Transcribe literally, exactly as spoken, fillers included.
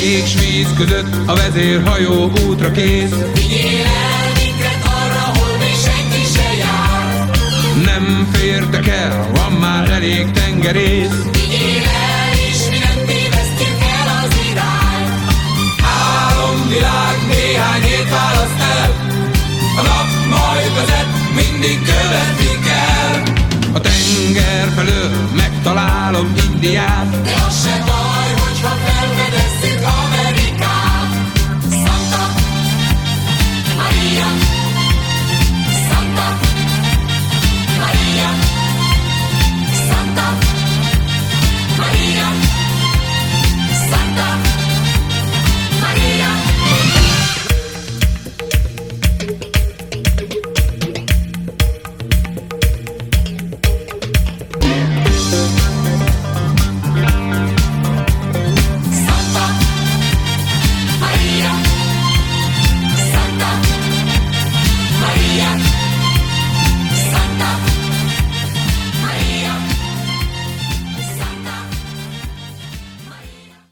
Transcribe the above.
ég s víz között a vezérhajó útra kész. Vigyél el minket arra, hol még senki se jár. Nem fértek el, van már elég tengerész. Vigyél el, és mi nem tévesztjük el az irányt. Álomvilág néhány hét választ el, a nap majd vezet, mindig követni kell. A tenger felől megtalálom Indiát, de az se baj, hogyha fel